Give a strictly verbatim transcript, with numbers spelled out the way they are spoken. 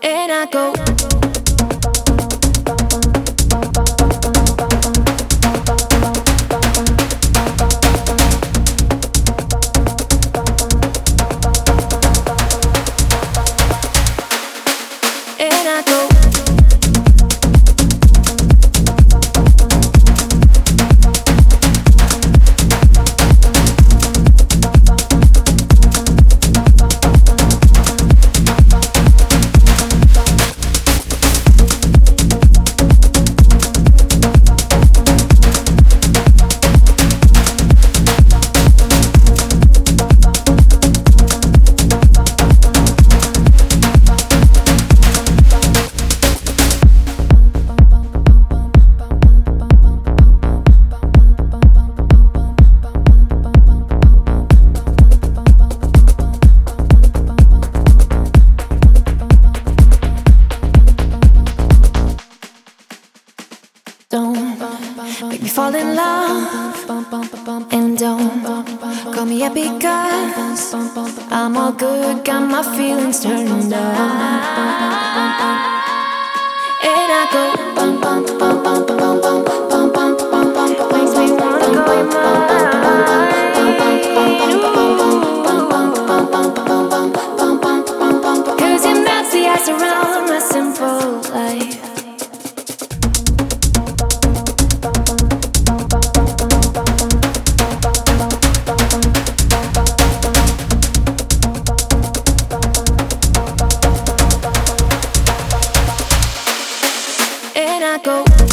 and I go. And I go. Don't make me fall in love, and don't call me up because I'm all good, got my feelings turned on. And I go bum bum bum bum bum bum bum bum bum bum, makes me wanna go in mine. Cause you melt the ice around my simple life. And I go.